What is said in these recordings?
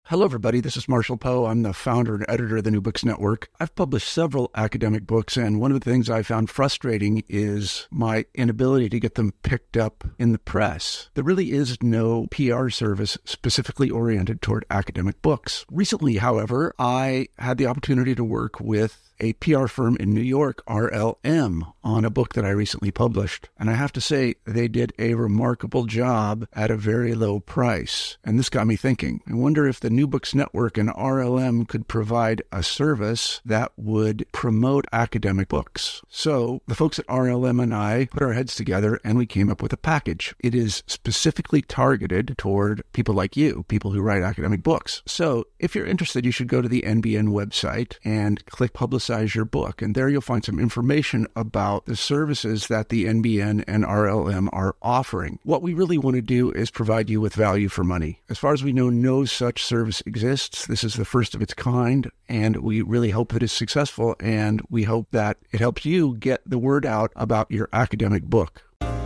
Hello, everybody. This is Marshall Poe. I'm the founder and editor of the New Books Network. I've published several academic books, and one of the things I found frustrating is my inability to get them picked up in the press. There really is no PR service specifically oriented toward academic books. Recently, however, I had the opportunity to work with a PR firm in New York, RLM, on a book that I recently published. And I have to say, they did a remarkable job at a very low price. And this got me thinking. I wonder if the New Books Network and RLM could provide a service that would promote academic books. So the folks at RLM and I put our heads together and we came up with a package. It is specifically targeted toward people like you, people who write academic books. So if you're interested, you should go to the NBN website and click Publicize Your Book. And there you'll find some information about the services that the NBN and RLM are offering. What we really want to do is provide you with value for money. As far as we know, no such service exists. This is the first of its kind, and we really hope that it's successful, and we hope that it helps you get the word out about your academic book.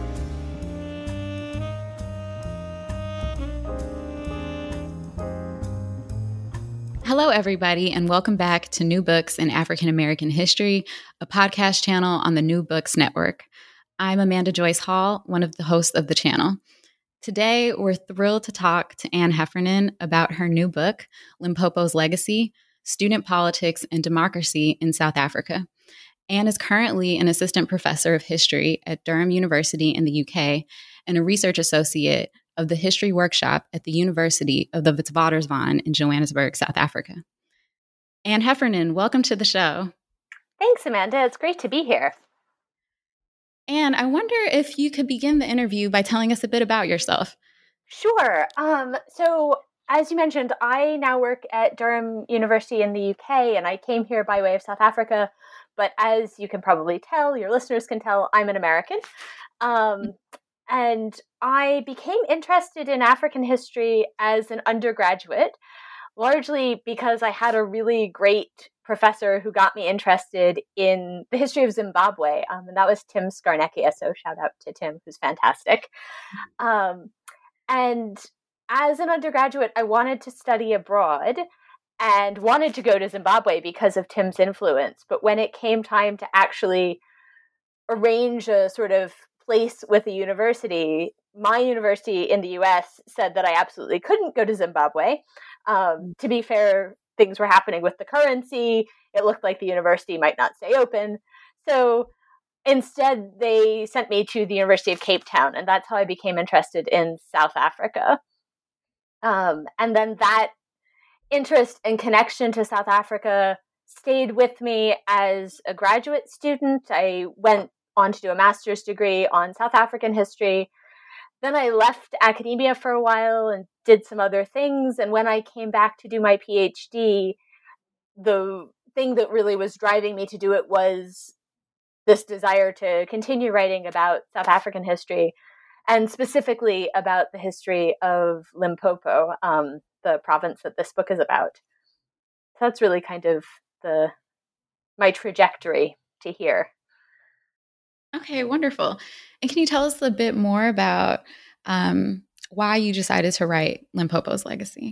Hello, everybody, and welcome back to New Books in African American History, a podcast channel on the New Books Network. I'm Amanda Joyce Hall, one of the hosts of the channel. Today, we're thrilled to talk to Anne Heffernan about her new book, Limpopo's Legacy: Student Politics and Democracy in South Africa. Anne is currently an assistant professor of history at Durham University in the UK and a research associate of the History Workshop at the University of the Witwatersrand in Johannesburg, South Africa. Anne Heffernan, welcome to the show. Thanks, Amanda. It's great to be here. Anne, I wonder if you could begin the interview by telling us a bit about yourself. Sure. So as you mentioned, I now work at Durham University in the UK, and I came here by way of South Africa. But as you can probably tell, your listeners can tell, I'm an American. And I became interested in African history as an undergraduate, largely because I had a really great professor who got me interested in the history of Zimbabwe, and that was Tim Scarnecchia, so shout out to Tim, who's fantastic. And as an undergraduate, I wanted to study abroad and wanted to go to Zimbabwe because of Tim's influence, but when it came time to actually arrange a sort of place with a university, my university in the US said that I absolutely couldn't go to Zimbabwe. To be fair, things were happening with the currency. It looked like the university might not stay open. So instead, they sent me to the University of Cape Town, and that's how I became interested in South Africa. And then that interest and connection to South Africa stayed with me as a graduate student. I went on to do a master's degree on South African history. Then I left academia for a while and did some other things. And when I came back to do my PhD, the thing that really was driving me to do it was this desire to continue writing about South African history, and specifically about the history of Limpopo, the province that this book is about. So that's really kind of my trajectory to here. Okay, wonderful. And can you tell us a bit more about why you decided to write Limpopo's Legacy?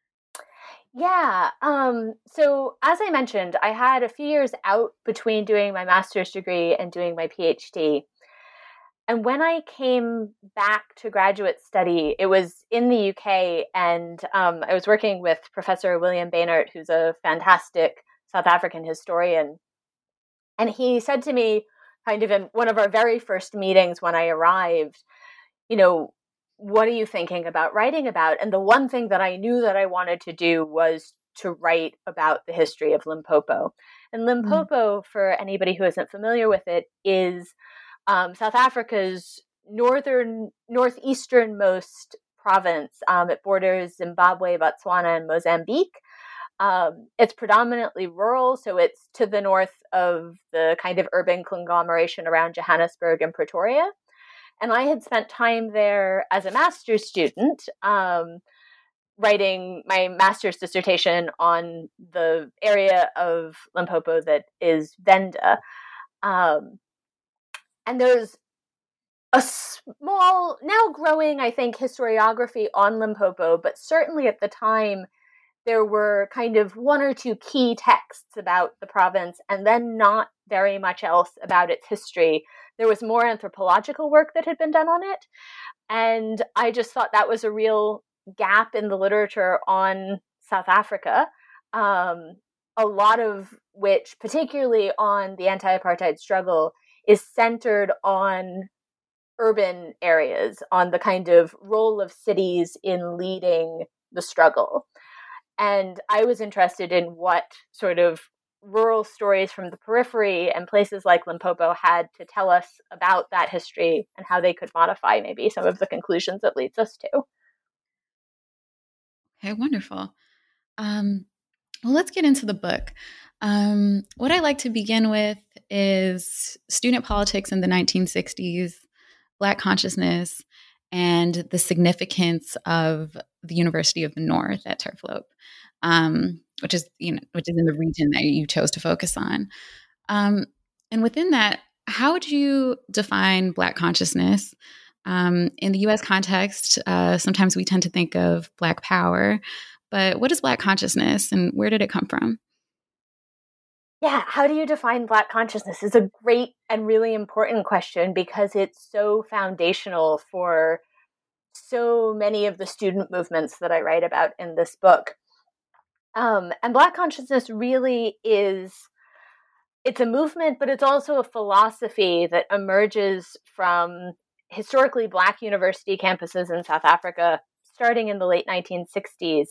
Yeah. So as I mentioned, I had a few years out between doing my master's degree and doing my PhD. And when I came back to graduate study, it was in the UK, and I was working with Professor William Bainert, who's a fantastic South African historian. And he said to me, kind of in one of our very first meetings when I arrived, what are you thinking about writing about? And the one thing that I knew that I wanted to do was to write about the history of Limpopo. And Limpopo, for anybody who isn't familiar with it, is South Africa's northeasternmost province. It borders Zimbabwe, Botswana, and Mozambique. It's predominantly rural, so it's to the north of the kind of urban conglomeration around Johannesburg and Pretoria. And I had spent time there as a master's student, writing my master's dissertation on the area of Limpopo that is Venda. And there's a small, now growing, I think, historiography on Limpopo, but certainly at the time, there were kind of one or two key texts about the province and then not very much else about its history. There was more anthropological work that had been done on it. And I just thought that was a real gap in the literature on South Africa, a lot of which, particularly on the anti-apartheid struggle, is centered on urban areas, on the kind of role of cities in leading the struggle. And I was interested in what sort of rural stories from the periphery and places like Limpopo had to tell us about that history and how they could modify maybe some of the conclusions it leads us to. Okay, wonderful. Well, let's get into the book. What I like to begin with is student politics in the 1960s, Black consciousness, and the significance of the University of the North at Turfloop, which is in the region that you chose to focus on. And within that, how would you define Black consciousness? In the U.S. context, sometimes we tend to think of Black power, but what is Black consciousness and where did it come from? Yeah, how do you define Black consciousness is a great and really important question because it's so foundational for so many of the student movements that I write about in this book. And Black consciousness really it's a movement, but it's also a philosophy that emerges from historically Black university campuses in South Africa, starting in the late 1960s.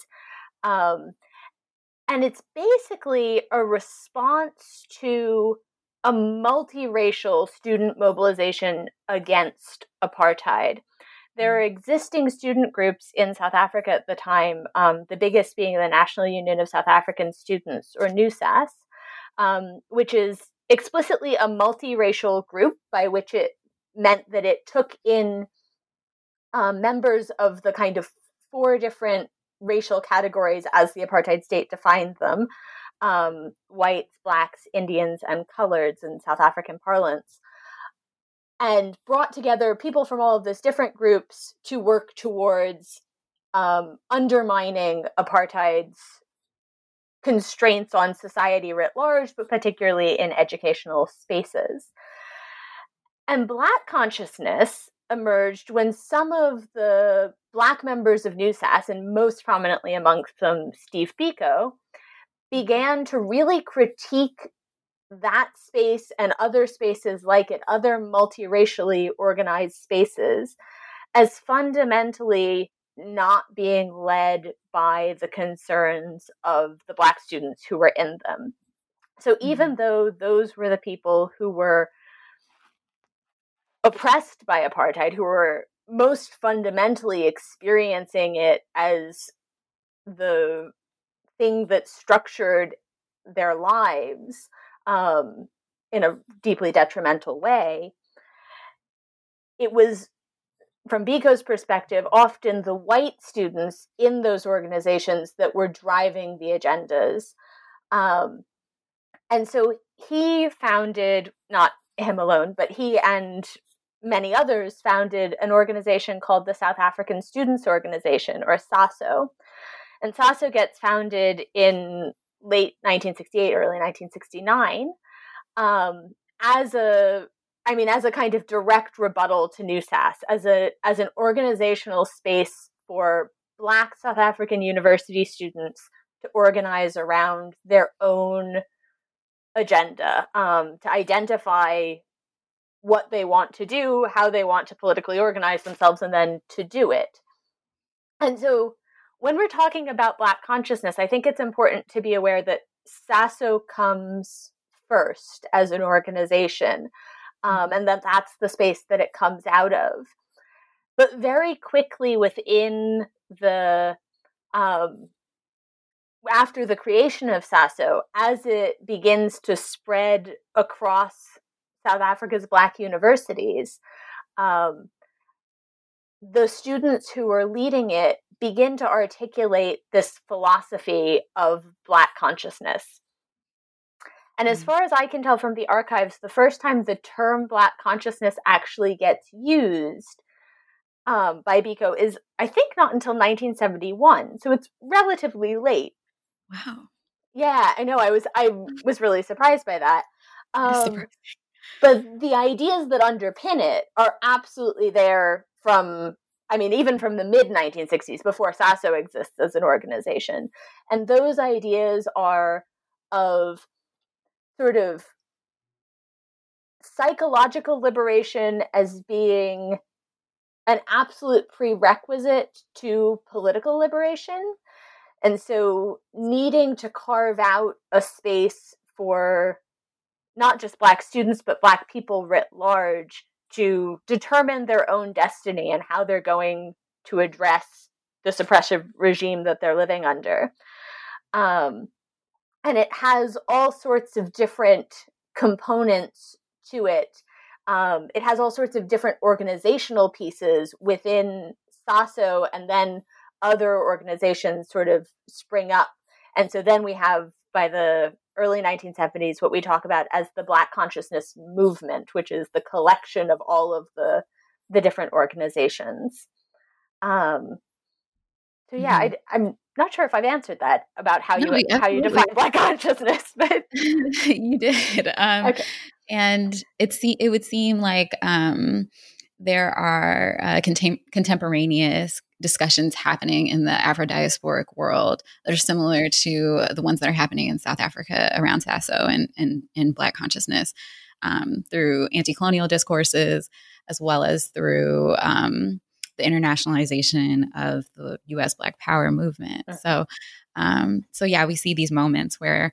And it's basically a response to a multiracial student mobilization against apartheid. There are existing student groups in South Africa at the time, the biggest being the National Union of South African Students, or NUSAS, which is explicitly a multiracial group, by which it meant that it took in members of the kind of four different racial categories as the apartheid state defined them, whites, blacks, Indians, and coloreds in South African parlance, and brought together people from all of those different groups to work towards undermining apartheid's constraints on society writ large, but particularly in educational spaces. And Black consciousness emerged when some of the Black members of NUSAS, and most prominently amongst them Steve Biko, began to really critique that space and other spaces like it, other multiracially organized spaces, as fundamentally not being led by the concerns of the Black students who were in them. So even though those were the people who were oppressed by apartheid, who were most fundamentally experiencing it as the thing that structured their lives in a deeply detrimental way, it was, from Biko's perspective, often the white students in those organizations that were driving the agendas. And so he founded, not him alone, but he and many others founded an organization called the South African Students Organization, or SASO. And SASO gets founded in late 1968, early 1969, as a kind of direct rebuttal to NUSAS, as an organizational space for Black South African university students to organize around their own agenda, to identify what they want to do, how they want to politically organize themselves, and then to do it. And so when we're talking about Black consciousness, I think it's important to be aware that SASO comes first as an organization, and that's the space that it comes out of. But very quickly within the, after the creation of SASO, as it begins to spread across South Africa's Black universities, the students who are leading it begin to articulate this philosophy of Black consciousness. And as far as I can tell from the archives, the first time the term Black consciousness actually gets used by Biko is, I think, not until 1971. So it's relatively late. Wow. Yeah, I know. I was really surprised by that. That is surprising. But the ideas that underpin it are absolutely there from, I mean, even from the mid 1960s, before SASO exists as an organization. And those ideas are of sort of psychological liberation as being an absolute prerequisite to political liberation. And so needing to carve out a space for not just Black students, but Black people writ large to determine their own destiny and how they're going to address the suppressive regime that they're living under. And it has all sorts of different components to it. It has all sorts of different organizational pieces within SASO, and then other organizations sort of spring up. And so then we have, by the early 1970s, what we talk about as the Black Consciousness Movement, which is the collection of all of the different organizations. So yeah, I'm not sure if I've answered that about how you define Black consciousness, but you did. Okay. And it would seem like there are contemporaneous discussions happening in the Afro-diasporic world that are similar to the ones that are happening in South Africa around SASO and Black consciousness, through anti-colonial discourses, as well as through the internationalization of the U.S. Black Power movement. So yeah, we see these moments where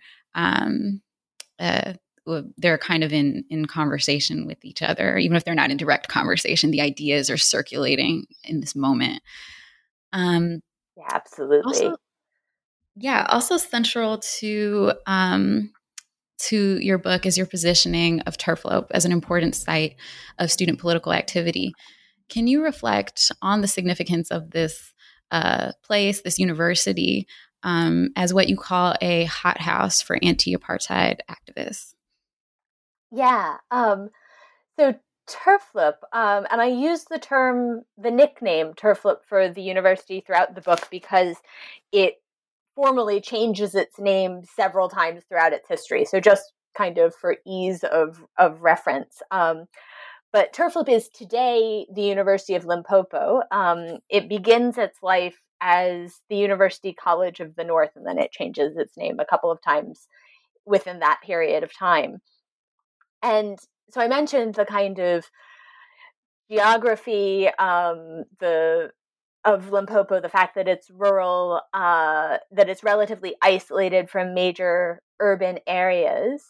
they're kind of in conversation with each other, even if they're not in direct conversation. The ideas are circulating in this moment. Yeah, absolutely. Also central to your book is your positioning of Turfloop as an important site of student political activity. Can you reflect on the significance of this place, this university, as what you call a hothouse for anti-apartheid activists? Yeah. So Turfloop, and I use the nickname Turfloop for the university throughout the book because it formally changes its name several times throughout its history. So just kind of for ease of reference. But Turfloop is today the University of Limpopo. It begins its life as the University College of the North, and then it changes its name a couple of times within that period of time. And so I mentioned the kind of geography of Limpopo, the fact that it's rural, that it's relatively isolated from major urban areas.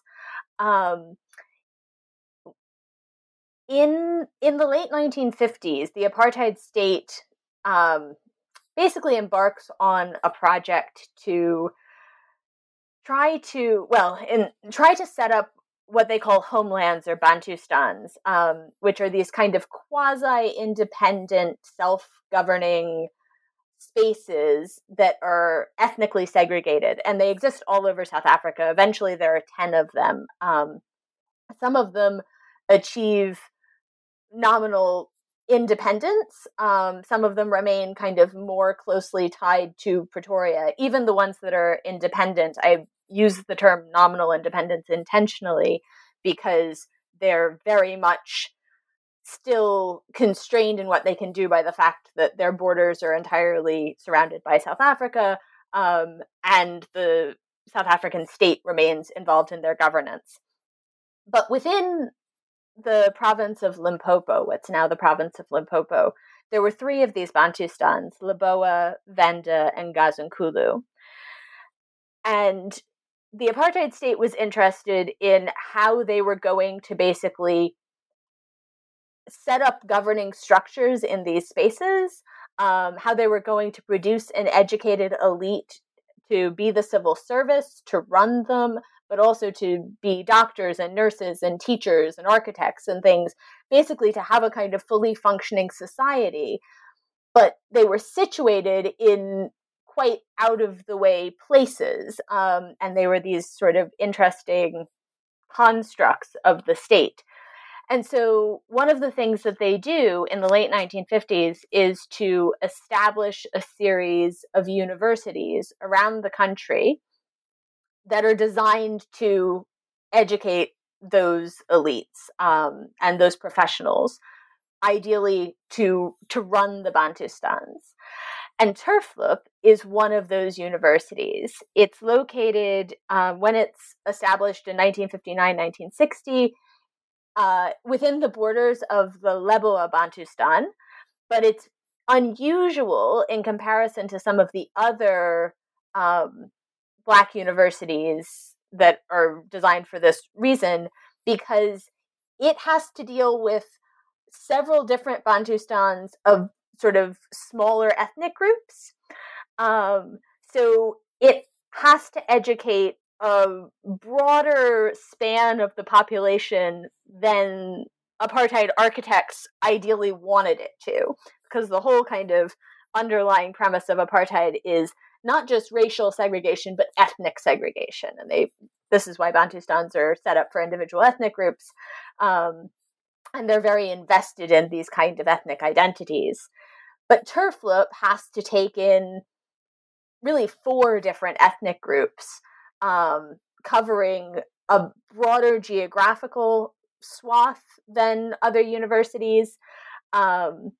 In the late 1950s, the apartheid state basically embarks on a project to try to set up what they call homelands or Bantustans, which are these kind of quasi-independent, self-governing spaces that are ethnically segregated. And they exist all over South Africa. Eventually, there are 10 of them. Some of them achieve nominal independence. Some of them remain kind of more closely tied to Pretoria. Even the ones that are independent, I use the term nominal independence intentionally because they're very much still constrained in what they can do by the fact that their borders are entirely surrounded by South Africa, and the South African state remains involved in their governance. But within the province of Limpopo, what's now the province of Limpopo, there were 3 of these Bantustans, Lebowa, Venda, and Gazankulu. And the apartheid state was interested in how they were going to basically set up governing structures in these spaces, how they were going to produce an educated elite to be the civil service, to run them, but also to be doctors and nurses and teachers and architects and things, basically to have a kind of fully functioning society. But they were situated in quite out of the way places, and they were these sort of interesting constructs of the state. And so one of the things that they do in the late 1950s is to establish a series of universities around the country that are designed to educate those elites and those professionals, ideally to run the Bantustans. And Turfloop is one of those universities. It's located, when it's established in 1959, 1960, within the borders of the Leboa Bantustan, but it's unusual in comparison to some of the other Black universities that are designed for this reason, because it has to deal with several different Bantustans of sort of smaller ethnic groups. So it has to educate a broader span of the population than apartheid architects ideally wanted it to, because the whole kind of underlying premise of apartheid is not just racial segregation, but ethnic segregation. And this is why Bantustans are set up for individual ethnic groups. And they're very invested in these kind of ethnic identities. But Turfloop has to take in really 4 different ethnic groups, covering a broader geographical swath than other universities. And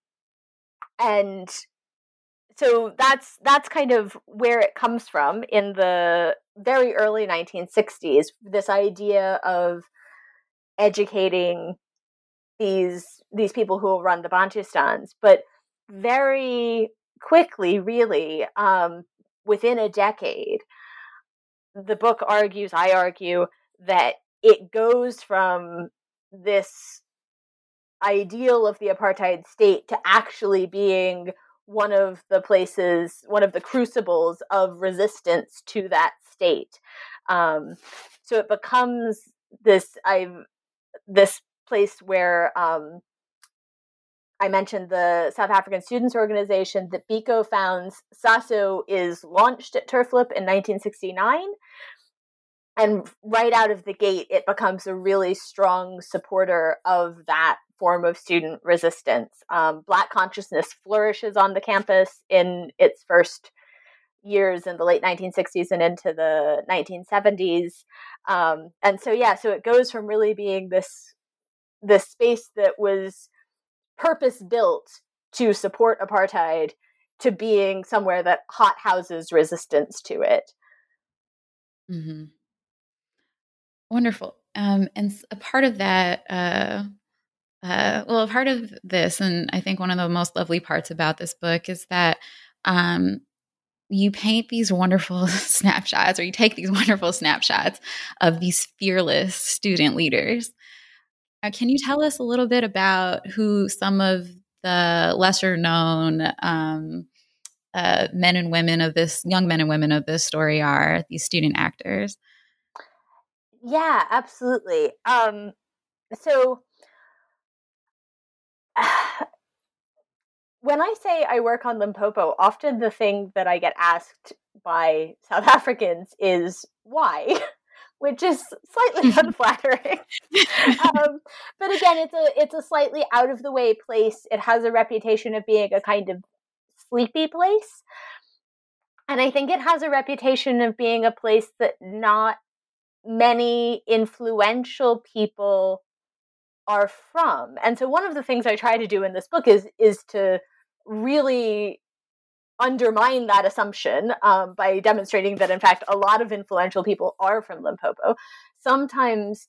so that's kind of where it comes from in the very early 1960s, this idea of educating these people who will run the Bantustans. But very quickly, really, within a decade, the book I argue, that it goes from this ideal of the apartheid state to actually being one of the crucibles of resistance to that state. So it becomes this place where I mentioned the South African Students' Organization that Biko founds. SASO is launched at Turfloop in 1969. And right out of the gate, it becomes a really strong supporter of that form of student resistance. Black consciousness flourishes on the campus in its first years in the late 1960s and into the 1970s. And so it goes from really being this space that was purpose-built to support apartheid to being somewhere that hot houses resistance to it. Mm-hmm. Wonderful. And a part of that, a part of this, and I think one of the most lovely parts about this book is that you paint these wonderful snapshots, or you take these wonderful snapshots of these fearless student leaders. Can you tell us a little bit about who some of the lesser known young men and women of this story are, these student actors? Yeah, absolutely. So when I say I work on Limpopo, often the thing that I get asked by South Africans is why, which is slightly unflattering. But again, it's a slightly out of the way place. It has a reputation of being a kind of sleepy place. And I think it has a reputation of being a place that not many influential people are from. And so one of the things I try to do in this book is to really undermine that assumption by demonstrating that, in fact, a lot of influential people are from Limpopo. Sometimes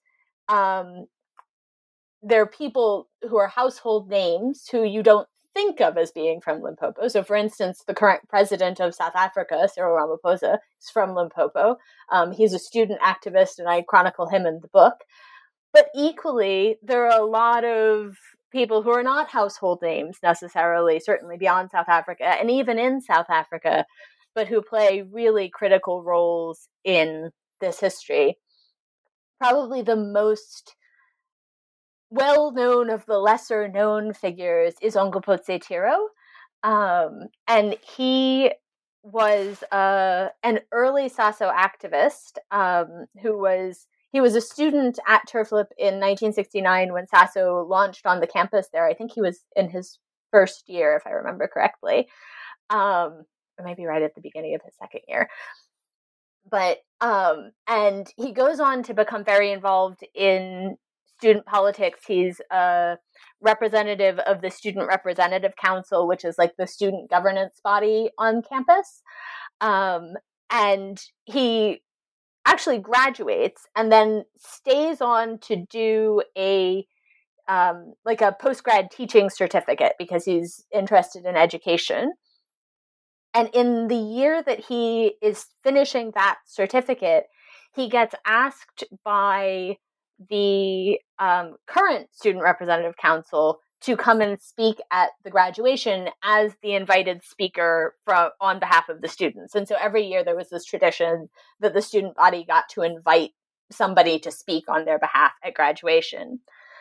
there are people who are household names who you don't think of as being from Limpopo. So, for instance, the current president of South Africa, Cyril Ramaphosa, is from Limpopo. He's a student activist, and I chronicle him in the book. But equally, there are a lot of people who are not household names necessarily, certainly beyond South Africa, and even in South Africa, but who play really critical roles in this history. Probably the most well-known of the lesser-known figures is Ongopotse Tiro. And he was an early SASO activist he was a student at Turfloop in 1969 when SASO launched on the campus there. I think he was in his first year, if I remember correctly. Or maybe right at the beginning of his second year. But And he goes on to become very involved in student politics. He's a representative of the Student Representative Council, which is like the student governance body on campus. And he actually graduates and then stays on to do a post-grad teaching certificate because he's interested in education. And in the year that he is finishing that certificate, he gets asked by the current Student Representative Council to come and speak at the graduation as the invited speaker on behalf of the students. And so every year there was this tradition that the student body got to invite somebody to speak on their behalf at graduation.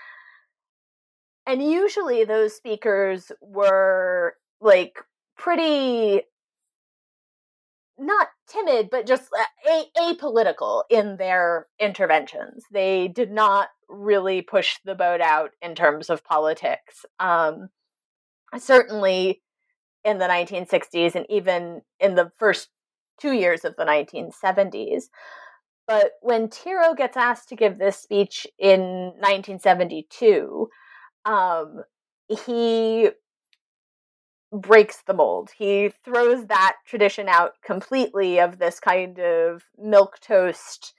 And usually those speakers were like pretty, not timid, but just apolitical in their interventions. They did not really push the boat out in terms of politics. Certainly in the 1960s and even in the first 2 years of the 1970s. But when Tiro gets asked to give this speech in 1972, he breaks the mold. He throws that tradition out completely of this kind of milquetoast,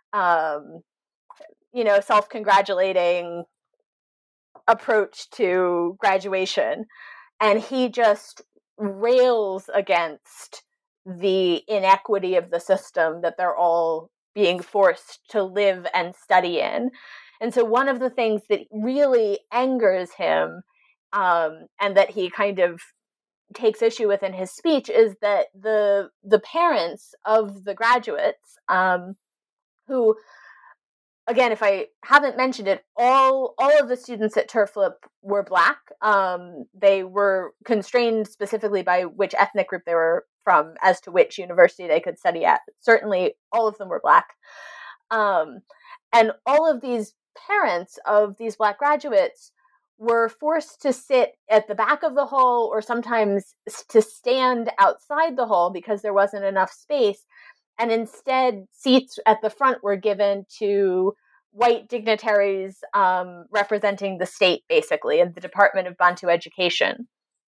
self-congratulating approach to graduation. And he just rails against the inequity of the system that they're all being forced to live and study in. And so one of the things that really angers him, and that he kind of takes issue with in his speech, is that the parents of the graduates, who, again, if I haven't mentioned it, all of the students at Turflip were Black. They were constrained specifically by which ethnic group they were from as to which university they could study at. Certainly all of them were Black. And all of these parents of these Black graduates were forced to sit at the back of the hall or sometimes to stand outside the hall because there wasn't enough space. And instead, seats at the front were given to white dignitaries representing the state, basically, in the Department of Bantu Education.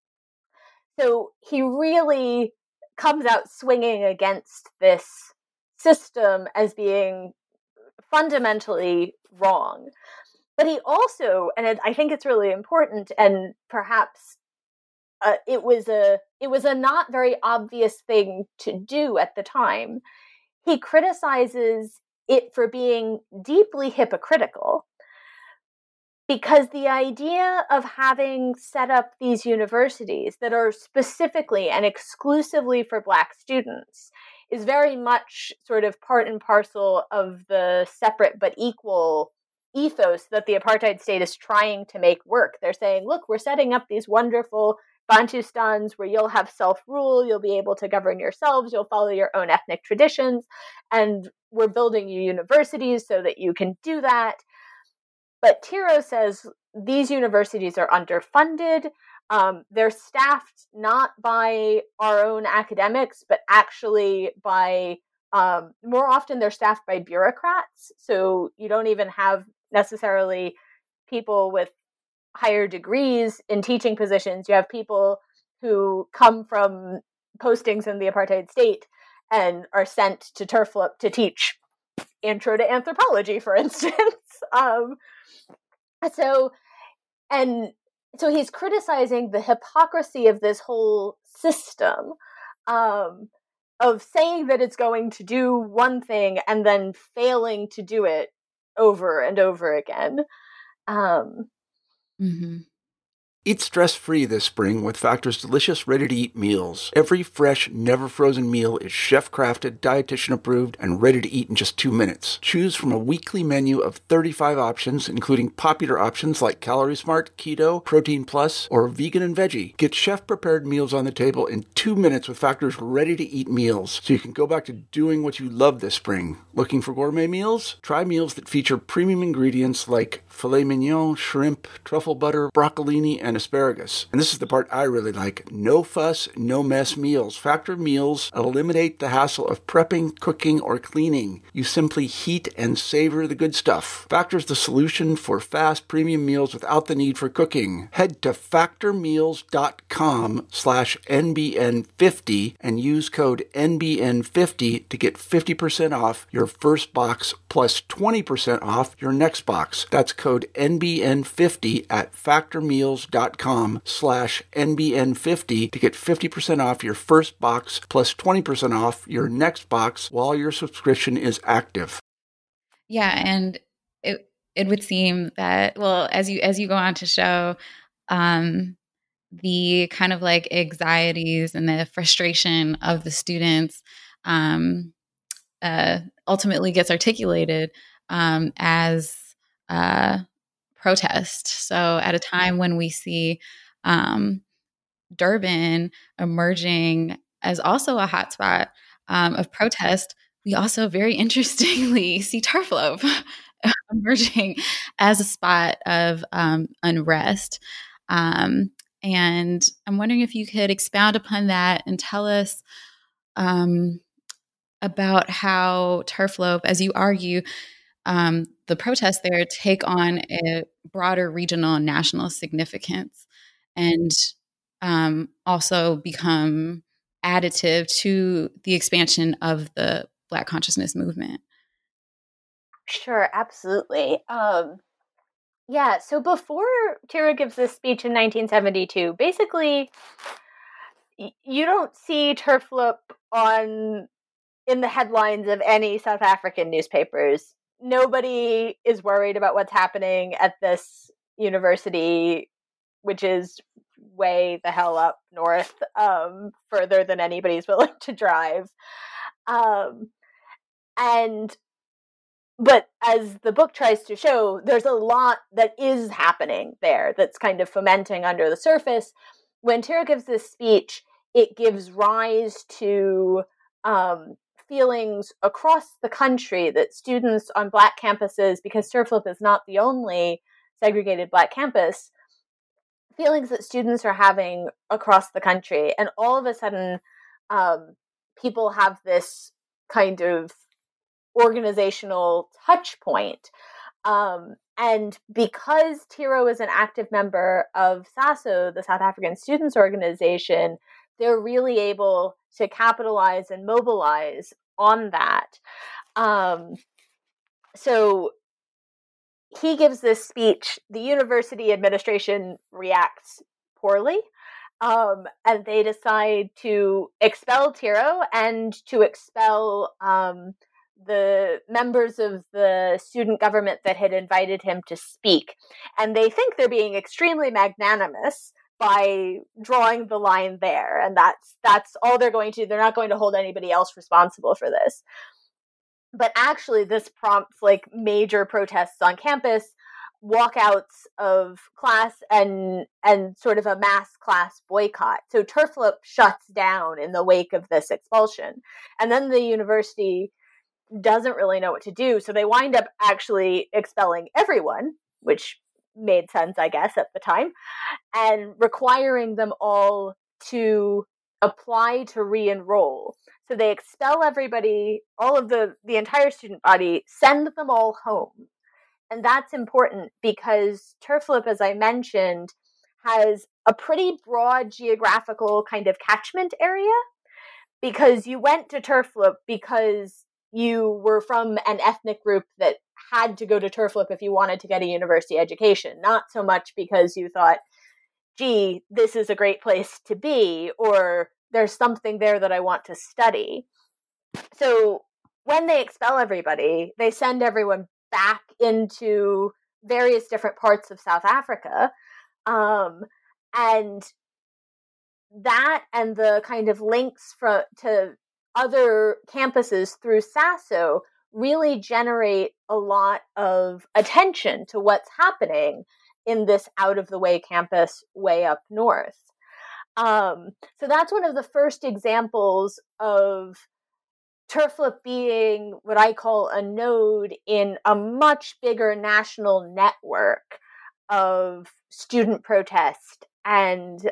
So he really comes out swinging against this system as being fundamentally wrong. But he also, and I think it's really important, and perhaps it was a not very obvious thing to do at the time, he criticizes it for being deeply hypocritical, because the idea of having set up these universities that are specifically and exclusively for Black students is very much sort of part and parcel of the separate but equal ethos that the apartheid state is trying to make work. They're saying, look, we're setting up these wonderful Bantustans where you'll have self-rule, you'll be able to govern yourselves, you'll follow your own ethnic traditions, and we're building you universities so that you can do that. But Tiro says these universities are underfunded. They're staffed not by our own academics, but actually by, more often they're staffed by bureaucrats. So you don't even have necessarily people with higher degrees in teaching positions. You have people who come from postings in the apartheid state and are sent to Turflip to teach intro to anthropology, for instance. So he's criticizing the hypocrisy of this whole system, of saying that it's going to do one thing and then failing to do it over and over again. Mm-hmm. Eat stress-free this spring with Factor's delicious, ready-to-eat meals. Every fresh, never-frozen meal is chef-crafted, dietitian-approved, and ready to eat in just 2 minutes. Choose from a weekly menu of 35 options, including popular options like Calorie Smart, Keto, Protein Plus, or Vegan and Veggie. Get chef-prepared meals on the table in 2 minutes with Factor's ready-to-eat meals, so you can go back to doing what you love this spring. Looking for gourmet meals? Try meals that feature premium ingredients like filet mignon, shrimp, truffle butter, broccolini, and and asparagus. And this is the part I really like. No fuss, no mess meals. Factor meals eliminate the hassle of prepping, cooking, or cleaning. You simply heat and savor the good stuff. Factor's the solution for fast premium meals without the need for cooking. Head to factormeals.com/NBN50 and use code NBN50 to get 50% off your first box plus 20% off your next box. That's code NBN50 at factormeals.com/NBN50 to get 50% off your first box plus 20% off your next box while your subscription is active. Yeah, and it would seem that, well, as you go on to show, the kind of like anxieties and the frustration of the students ultimately gets articulated as protest. So at a time when we see Durban emerging as also a hotspot of protest, we also very interestingly see Turf Loaf emerging as a spot of unrest. And I'm wondering if you could expound upon that and tell us about how Turf Loaf, as you argue, the protests there take on a broader regional and national significance and also become additive to the expansion of the Black consciousness movement. Sure, absolutely. Yeah, so before Tira gives this speech in 1972, basically, you don't see Turf Loaf in the headlines of any South African newspapers. Nobody is worried about what's happening at this university, which is way the hell up north, further than anybody's willing to drive. But as the book tries to show, there's a lot that is happening there that's kind of fomenting under the surface. When Tira gives this speech, it gives rise to feelings across the country that students on Black campuses, because Turf Loaf is not the only segregated Black campus, feelings that students are having across the country. And all of a sudden, people have this kind of organizational touch point. And because Tiro is an active member of SASO, the South African Students Organization, they're really able to capitalize and mobilize on that. So he gives this speech. The university administration reacts poorly. And they decide to expel Tiro and to expel the members of the student government that had invited him to speak. And they think they're being extremely magnanimous by drawing the line there. And that's all they're going to do. They're not going to hold anybody else responsible for this. But actually, this prompts like major protests on campus, walkouts of class, and sort of a mass class boycott. So Turf Loaf shuts down in the wake of this expulsion. And then the university doesn't really know what to do. So they wind up actually expelling everyone, which made sense, I guess, at the time, and requiring them all to apply to re-enroll. So they expel everybody, all of the entire student body, send them all home. And that's important because Turf Loaf, as I mentioned, has a pretty broad geographical kind of catchment area, because you went to Turf Loaf because you were from an ethnic group that had to go to Turf Loaf if you wanted to get a university education, not so much because you thought, gee, this is a great place to be, or there's something there that I want to study. So when they expel everybody, they send everyone back into various different parts of South Africa. And that and the kind of links to other campuses through SASO really generate a lot of attention to what's happening in this out-of-the-way campus way up north. So that's one of the first examples of Turf Loaf being what I call a node in a much bigger national network of student protest and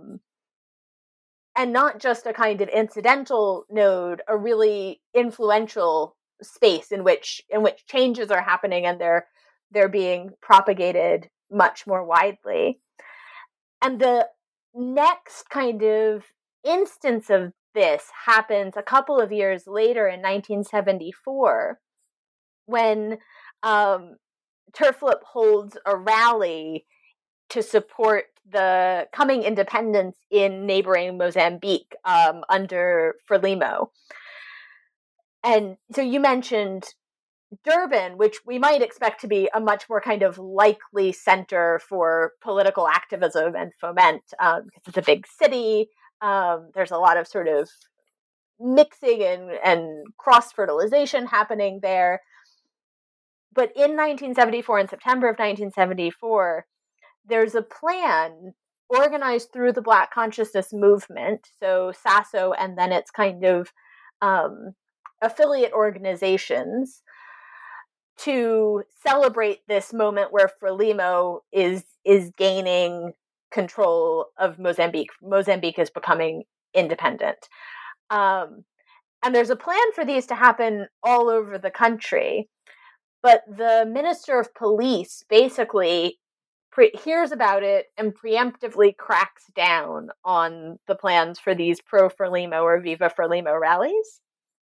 not just a kind of incidental node, a really influential space in which changes are happening and they're being propagated much more widely. And the next kind of instance of this happens a couple of years later in 1974, when Turflop holds a rally to support the coming independence in neighboring Mozambique under Frelimo. And so you mentioned Durban, which we might expect to be a much more kind of likely center for political activism and foment, because it's a big city. There's a lot of sort of mixing and cross-fertilization happening there. But in 1974, in September of 1974, there's a plan organized through the Black Consciousness Movement, so SASO and then its kind of affiliate organizations, to celebrate this moment where Frelimo is gaining control of Mozambique. Mozambique is becoming independent. And there's a plan for these to happen all over the country. But the Minister of Police basically hears about it and preemptively cracks down on the plans for these pro-Frelimo or Viva Frelimo rallies.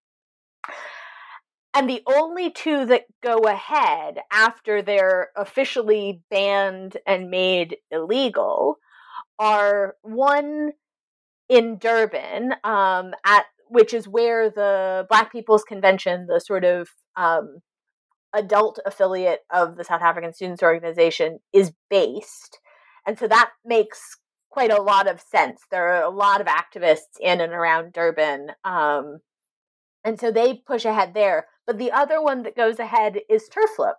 And the only two that go ahead after they're officially banned and made illegal are one in Durban, which is where the Black People's Convention, the sort of adult affiliate of the South African Students Organization, is based. And so that makes quite a lot of sense. There are a lot of activists in and around Durban. And so they push ahead there. But the other one that goes ahead is Turflop,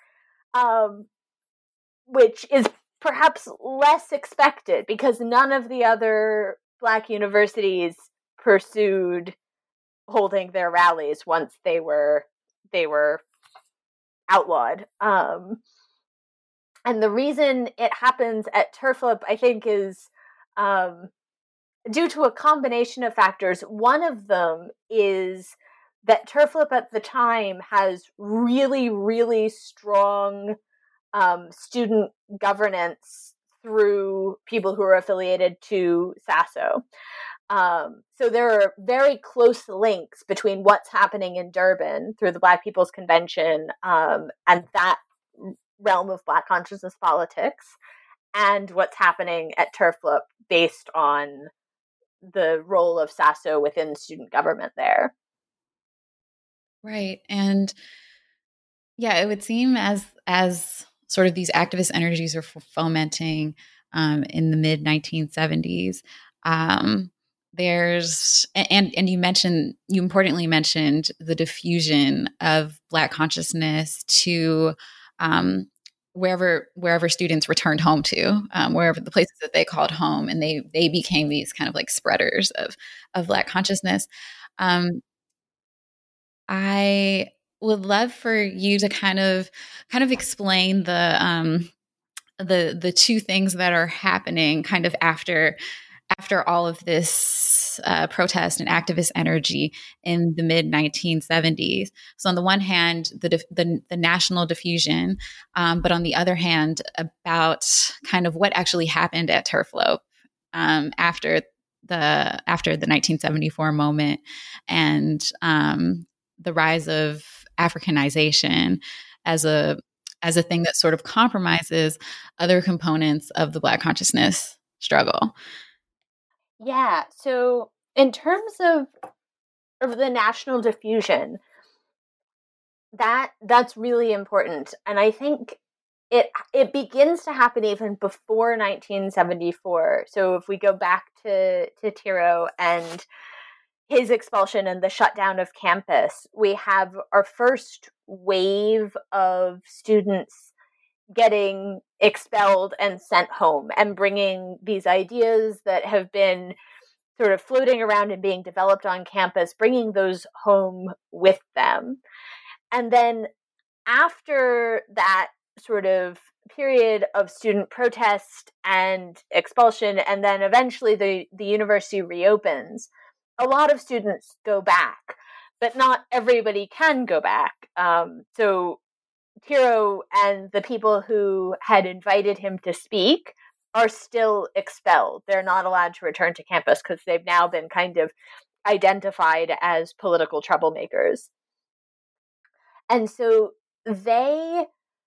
which is perhaps less expected because none of the other Black universities pursued holding their rallies once they were outlawed. And the reason it happens at Turflop, I think, is due to a combination of factors. One of them is that Turflop at the time has really, really strong student governance through people who are affiliated to SASO. So there are very close links between what's happening in Durban through the Black People's Convention and that realm of Black consciousness politics, and what's happening at Turflop based on the role of SASO within student government there. Right. And yeah, it would seem as sort of these activist energies are fomenting in the mid 1970s. There's and you importantly mentioned the diffusion of Black consciousness to wherever students returned home to, wherever the places that they called home, and they became these kind of like spreaders of Black consciousness. I would love for you to kind of explain the two things that are happening kind of after all of this protest and activist energy in the mid 1970s. So on the one hand, the national diffusion, but on the other hand, about kind of what actually happened at Turflop after the 1974 moment and the rise of Africanization as a thing that sort of compromises other components of the Black consciousness struggle. Yeah. So in terms of the national diffusion, that's really important. And I think it begins to happen even before 1974. So if we go back to Tiro and his expulsion and the shutdown of campus, we have our first wave of students getting expelled and sent home and bringing these ideas that have been sort of floating around and being developed on campus, bringing those home with them. And then after that sort of period of student protest and expulsion, and then eventually the university reopens, a lot of students go back, but not everybody can go back. So Tiro and the people who had invited him to speak are still expelled. They're not allowed to return to campus because they've now been kind of identified as political troublemakers. And so they,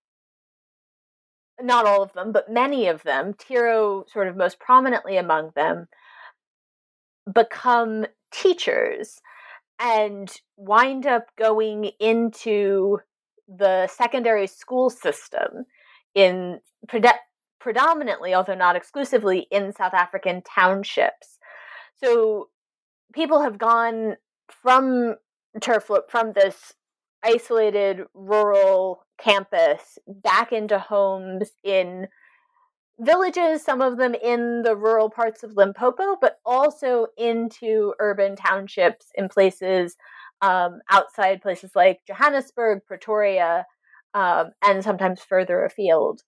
not all of them, but many of them, Tiro sort of most prominently among them, become teachers and wind up going into the secondary school system in predominantly, although not exclusively, in South African townships. So people have gone from Turfloop, from this isolated rural campus, back into homes in villages, some of them in the rural parts of Limpopo, but also into urban townships in places outside places like Johannesburg, Pretoria, and sometimes further afield.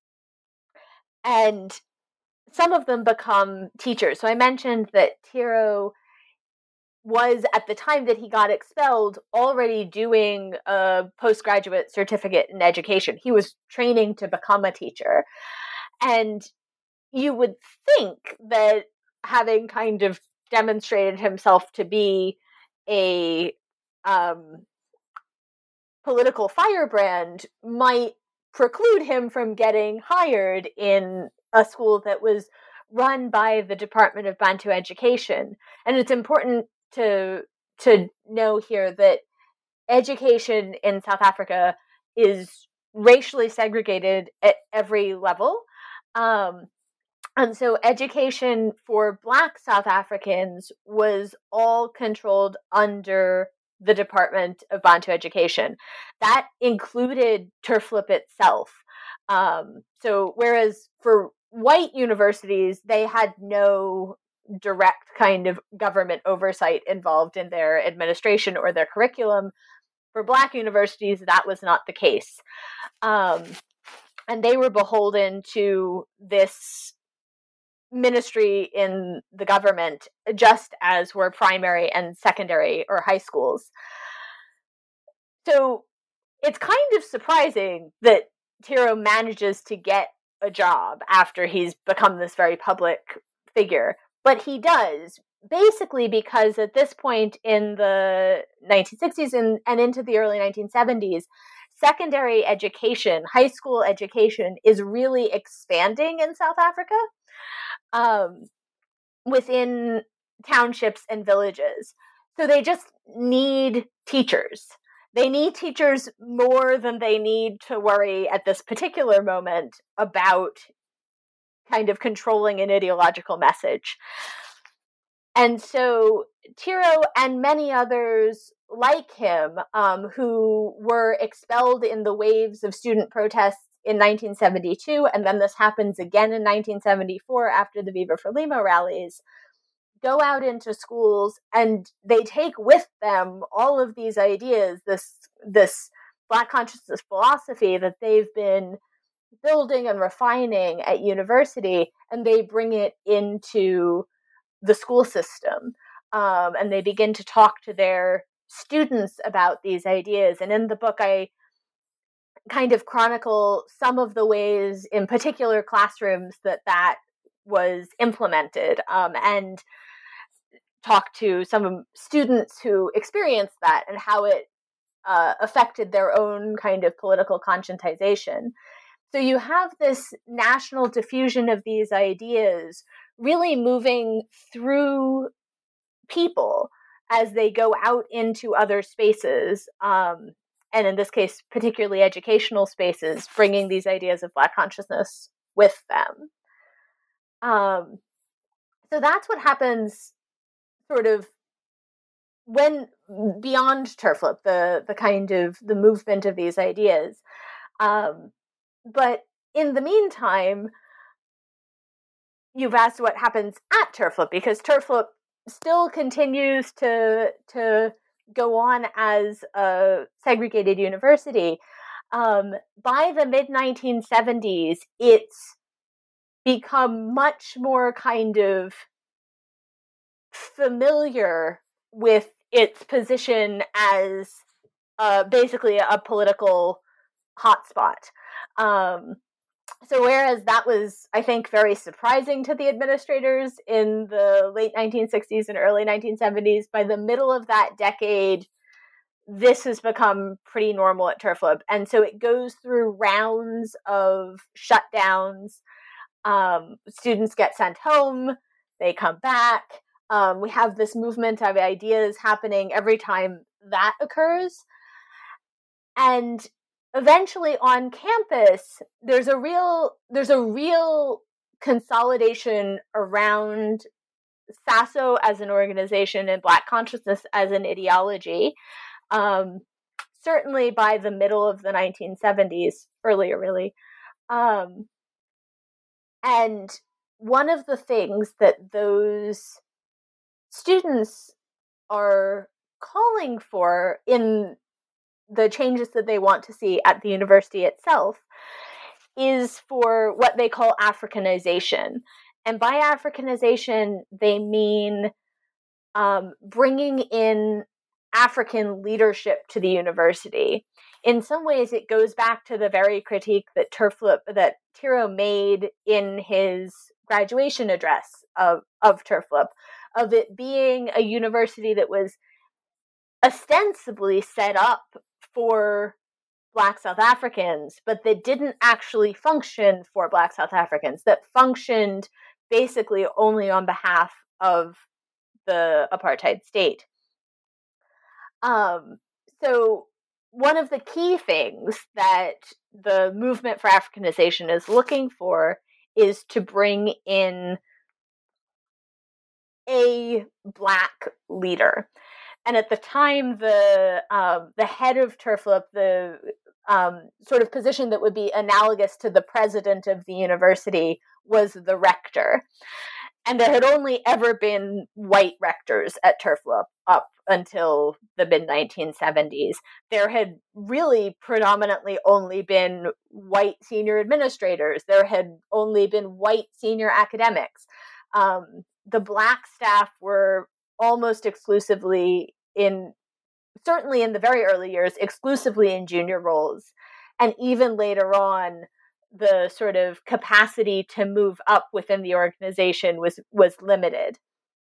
And some of them become teachers. So I mentioned that Tiro was, at the time that he got expelled, already doing a postgraduate certificate in education. He was training to become a teacher. And you would think that having kind of demonstrated himself to be a political firebrand might preclude him from getting hired in a school that was run by the Department of Bantu Education. And it's important to know here that education in South Africa is racially segregated at every level. And so education for Black South Africans was all controlled under the Department of Bantu Education. That included Turfloop itself. So whereas for white universities, they had no direct kind of government oversight involved in their administration or their curriculum, for Black universities, that was not the case. And they were beholden to this ministry in the government, just as were primary and secondary or high schools. So it's kind of surprising that Tiro manages to get a job after he's become this very public figure, but he does, basically because at this point in the 1960s and into the early 1970s, secondary education, high school education, is really expanding in South Africa. Within townships and villages. So they just need teachers. They need teachers more than they need to worry at this particular moment about kind of controlling an ideological message. And so Tiro and many others like him, who were expelled in the waves of student protests in 1972, and then this happens again in 1974 after the Viva for Lima rallies, go out into schools and they take with them all of these ideas, this Black consciousness philosophy that they've been building and refining at university, and they bring it into the school system. And they begin to talk to their students about these ideas. And in the book, I kind of chronicle some of the ways in particular classrooms that was implemented, and talk to some students who experienced that and how it affected their own kind of political conscientization. So you have this national diffusion of these ideas really moving through people as they go out into other spaces, and in this case, particularly educational spaces, bringing these ideas of Black consciousness with them. So that's what happens sort of when beyond Turfloop, the kind of the movement of these ideas. But in the meantime, you've asked what happens at Turfloop, because Turfloop still continues to go on as a segregated university. By the mid-1970s, it's become much more kind of familiar with its position as basically a political hotspot. So whereas that was, I think, very surprising to the administrators in the late 1960s and early 1970s, by the middle of that decade, this has become pretty normal at TERFLIP. And so it goes through rounds of shutdowns. Students get sent home, they come back. We have this movement of ideas happening every time that occurs. And eventually on campus, there's a real consolidation around SASO as an organization and Black consciousness as an ideology. Certainly by the middle of the 1970s, earlier really. And one of the things that those students are calling for in the changes that they want to see at the university itself is for what they call Africanization. And by Africanization, they mean bringing in African leadership to the university. In some ways, it goes back to the very critique that Tiro made in his graduation address of TERFLIP, of it being a university that was ostensibly set up for Black South Africans, but that didn't actually function for Black South Africans, that functioned basically only on behalf of the apartheid state. So one of the key things that the movement for Africanization is looking for is to bring in a Black leader. And at the time, the head of TERFLIP, the sort of position that would be analogous to the president of the university, was the rector. And there had only ever been white rectors at TERFLIP up until the mid-1970s. There had really predominantly only been white senior administrators. There had only been white senior academics. The Black staff were almost exclusively certainly in the very early years, exclusively in junior roles. And even later on, the sort of capacity to move up within the organization was limited.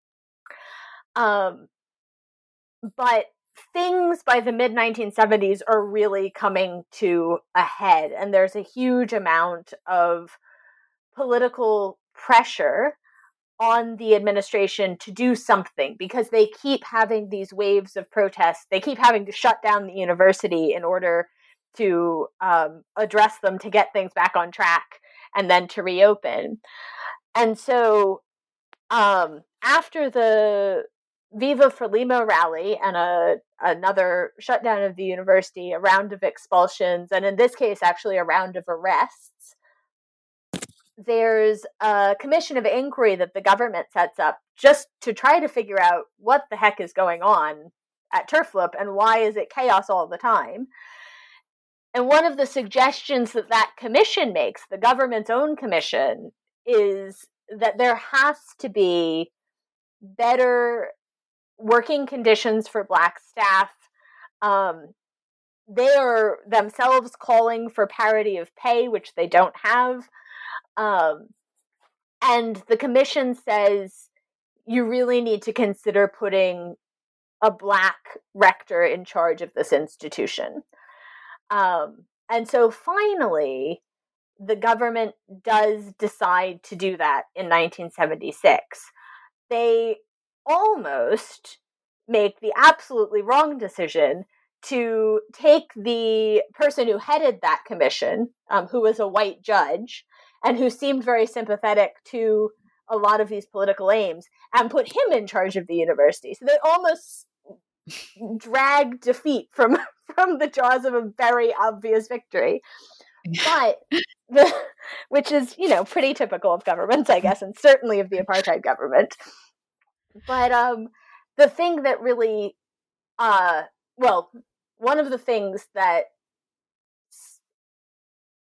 But things by the mid-1970s are really coming to a head, and there's a huge amount of political pressure on the administration to do something, because they keep having these waves of protests. They keep having to shut down the university in order to address them, to get things back on track, and then to reopen. And so after the Viva Frelimo rally and another shutdown of the university, a round of expulsions, and in this case, actually a round of arrests, there's a commission of inquiry that the government sets up just to try to figure out what the heck is going on at TERFLIP and why is it chaos all the time. And one of the suggestions that commission makes, the government's own commission, is that there has to be better working conditions for Black staff. They are themselves calling for parity of pay, which they don't have. And the commission says you really need to consider putting a Black rector in charge of this institution. And so finally, the government does decide to do that in 1976. They almost make the absolutely wrong decision to take the person who headed that commission, who was a white judge, and who seemed very sympathetic to a lot of these political aims, and put him in charge of the university. So they almost drag defeat from the jaws of a very obvious victory. But which is, pretty typical of governments, I guess, and certainly of the apartheid government. But the thing that really, one of the things that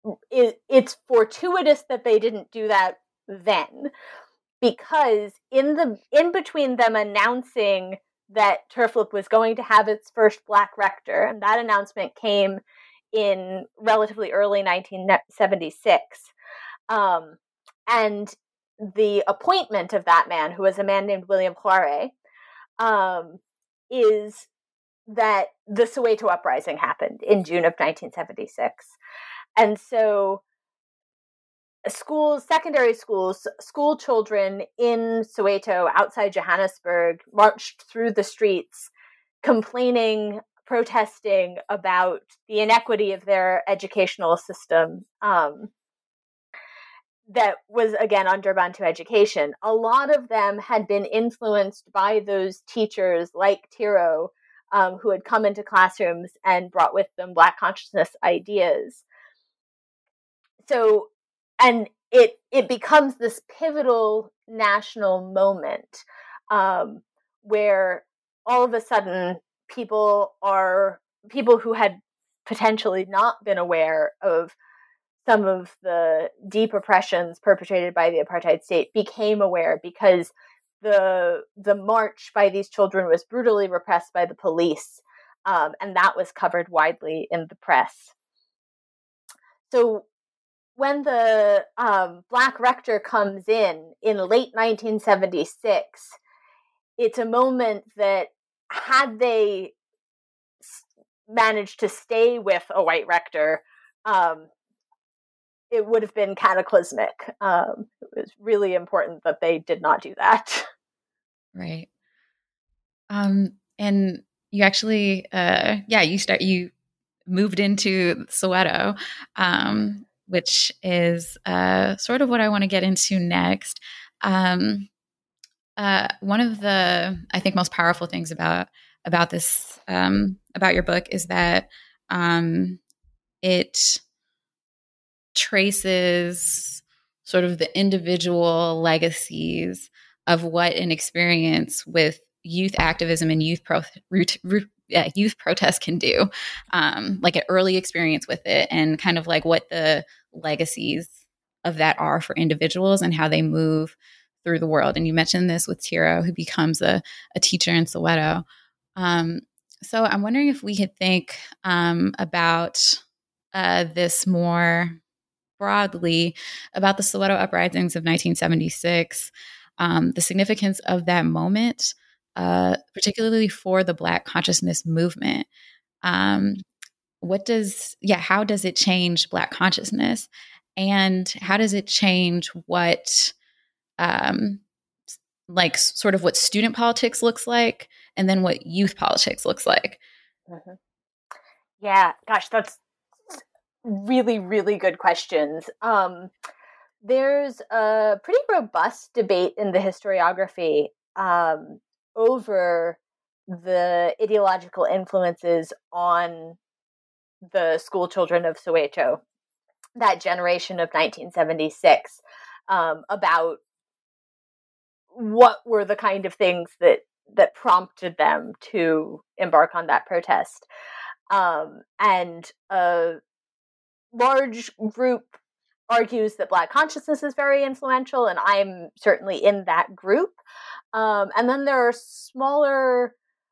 it's fortuitous that they didn't do that then, because in between them announcing that Turflip was going to have its first Black rector, and that announcement came in relatively early 1976, and the appointment of that man, who was a man named William Claret, is that the Soweto uprising happened in June of 1976. And so secondary schools, school children in Soweto, outside Johannesburg, marched through the streets complaining, protesting about the inequity of their educational system that was, again, under Bantu education. A lot of them had been influenced by those teachers like Tiro, who had come into classrooms and brought with them Black consciousness ideas. So, and it becomes this pivotal national moment where all of a sudden people who had potentially not been aware of some of the deep oppressions perpetrated by the apartheid state became aware, because the march by these children was brutally repressed by the police, and that was covered widely in the press. So when the Black rector comes in late 1976, it's a moment that, had they managed to stay with a white rector, it would have been cataclysmic. It was really important that they did not do that. Right. And you actually, you moved into Soweto, which is sort of what I want to get into next. One of the, I think, most powerful things about this, about your book, is that it traces sort of the individual legacies of what an experience with youth activism and youth protest can do, like an early experience with it, and kind of like what the legacies of that are for individuals and how they move through the world. And you mentioned this with Tiro, who becomes a teacher in Soweto. So I'm wondering if we could think about this more broadly, about the Soweto uprisings of 1976, the significance of that moment, particularly for the Black consciousness movement. How does it change Black consciousness, and how does it change what, like, sort of what student politics looks like, and then what youth politics looks like? Mm-hmm. Yeah, gosh, that's really, really good questions. There's a pretty robust debate in the historiography over the ideological influences on the school children of Soweto, that generation of 1976, about what were the kind of things that prompted them to embark on that protest. And a large group argues that Black consciousness is very influential, and I'm certainly in that group. And then there are smaller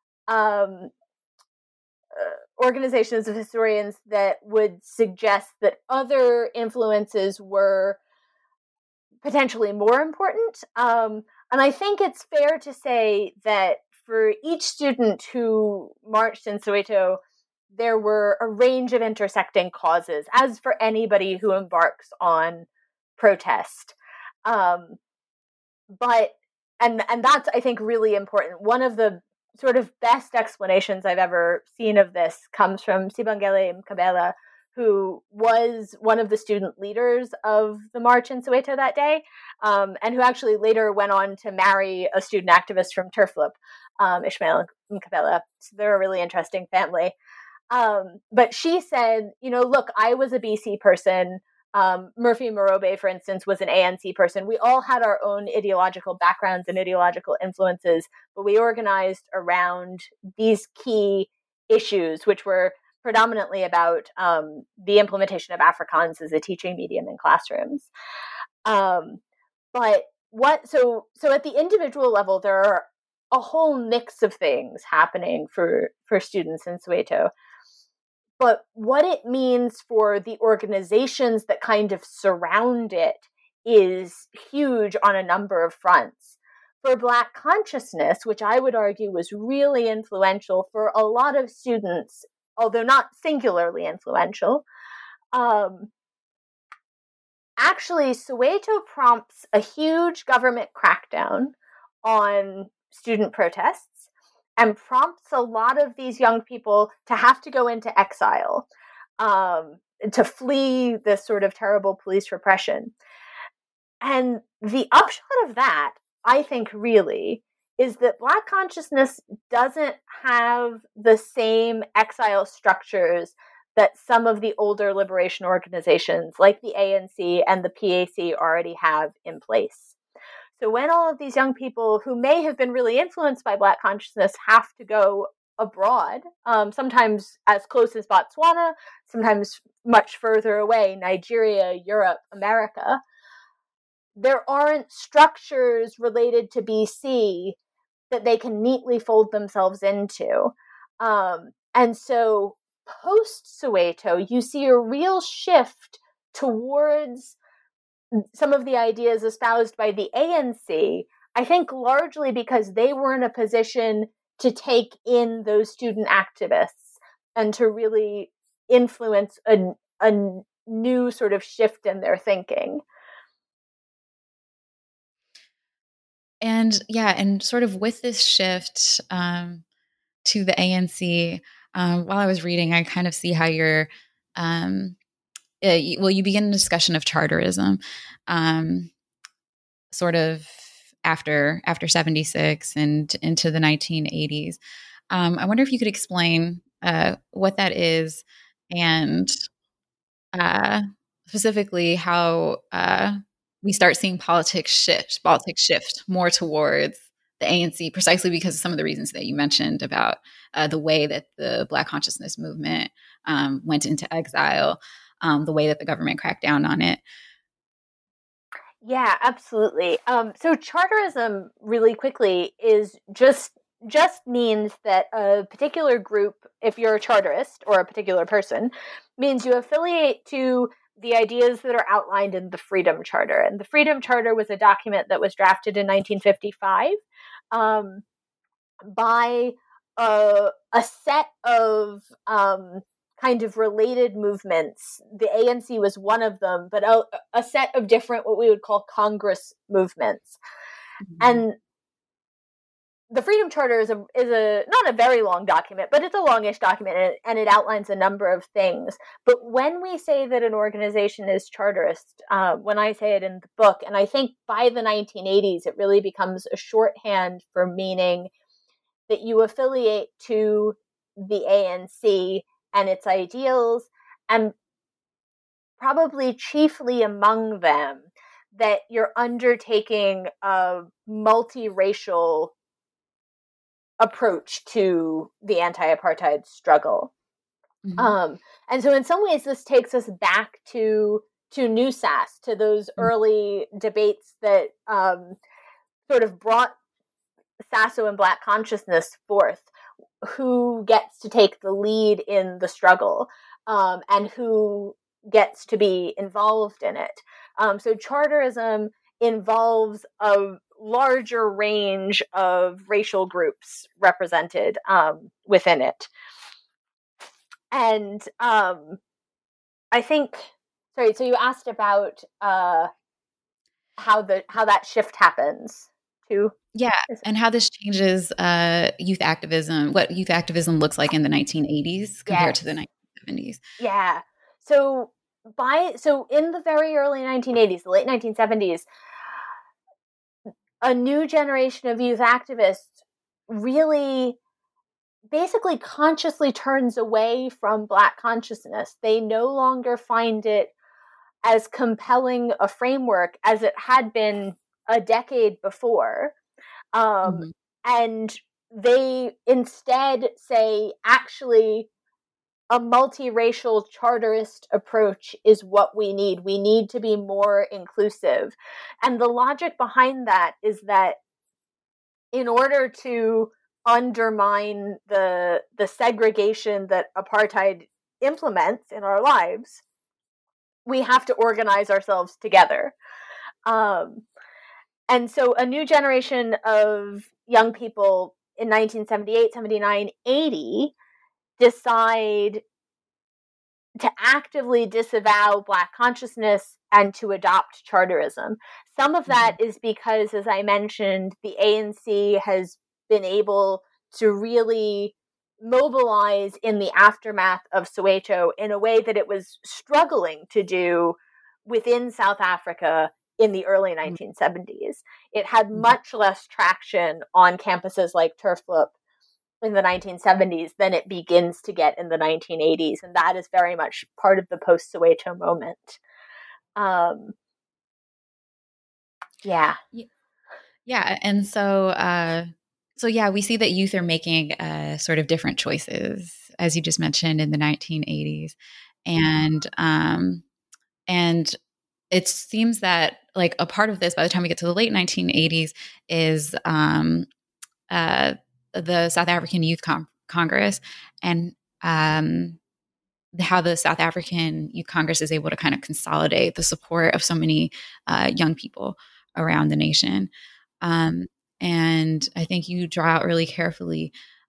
organizations of historians that would suggest that other influences were potentially more important. And I think it's fair to say that for each student who marched in Soweto, there were a range of intersecting causes, as for anybody who embarks on protest. But that's, I think, really important. One of the sort of best explanations I've ever seen of this comes from Sibongile Mkabela, who was one of the student leaders of the march in Soweto that day, and who actually later went on to marry a student activist from Turflip, Ishmael Mkabela. So they're a really interesting family. But she said, look, I was a BC person. Murphy Morobe, for instance, was an ANC person. We all had our own ideological backgrounds and ideological influences, but we organized around these key issues, which were predominantly about the implementation of Afrikaans as a teaching medium in classrooms. But so at the individual level, there are a whole mix of things happening for students in Soweto. But what it means for the organizations that kind of surround it is huge on a number of fronts. For Black consciousness, which I would argue was really influential for a lot of students, although not singularly influential, actually, Soweto prompts a huge government crackdown on student protests and prompts a lot of these young people to have to go into exile, to flee this sort of terrible police repression. And the upshot of that, I think, really, is that Black consciousness doesn't have the same exile structures that some of the older liberation organizations like the ANC and the PAC already have in place. So when all of these young people who may have been really influenced by Black consciousness have to go abroad, sometimes as close as Botswana, sometimes much further away, Nigeria, Europe, America, there aren't structures related to BC that they can neatly fold themselves into. And so post-Soweto, you see a real shift towards some of the ideas espoused by the ANC, I think largely because they were in a position to take in those student activists and to really influence a new sort of shift in their thinking. And and sort of with this shift to the ANC, while I was reading, I kind of see how you're, you begin a discussion of charterism, sort of after 76 and into the 1980s. I wonder if you could explain what that is and specifically how we start seeing politics shift more towards the ANC, precisely because of some of the reasons that you mentioned about the way that the Black consciousness movement went into exile, the way that the government cracked down on it. Yeah, absolutely. So charterism, really quickly, is just means that a particular group, if you're a charterist or a particular person, means you affiliate to the ideas that are outlined in the Freedom Charter. And the Freedom Charter was a document that was drafted in 1955 by a set of kind of related movements. The ANC was one of them, but a set of different, what we would call Congress movements. Mm-hmm. And the Freedom Charter is a not a very long document, but it's a longish document, and it outlines a number of things. But when we say that an organization is charterist, when I say it in the book, and I think by the 1980s, it really becomes a shorthand for meaning that you affiliate to the ANC and its ideals, and probably chiefly among them, that you're undertaking a multiracial approach to the anti-apartheid struggle. Mm-hmm. And so in some ways, this takes us back to NUSAS, to those early debates that sort of brought Sasso and Black consciousness forth. Who gets to take the lead in the struggle, and who gets to be involved in it. So charterism involves a larger range of racial groups represented within it. And I think, sorry, so you asked about how that shift happens too. Yeah, and how this changes youth activism, what youth activism looks like in the 1980s compared to the 1970s. Yeah. So in the very early 1980s, the late 1970s, a new generation of youth activists really basically consciously turns away from Black consciousness. They no longer find it as compelling a framework as it had been a decade before. Mm-hmm. And they instead say, actually, a multiracial charterist approach is what we need. We need to be more inclusive. And the logic behind that is that in order to undermine the segregation that apartheid implements in our lives, we have to organize ourselves together. And so a new generation of young people in 1978, 79, 80 decide to actively disavow Black consciousness and to adopt charterism. Some of that is because, as I mentioned, the ANC has been able to really mobilize in the aftermath of Soweto in a way that it was struggling to do within South Africa in the early 1970s. It had much less traction on campuses like Turfloop in the 1970s than it begins to get in the 1980s. And that is very much part of the post-Soweto moment. Yeah. And so yeah, we see that youth are making sort of different choices, as you just mentioned, in the 1980s. And it seems that like a part of this, by the time we get to the late 1980s, is the South African Youth Congress and how the South African Youth Congress is able to kind of consolidate the support of so many young people around the nation. And I think you draw out really carefully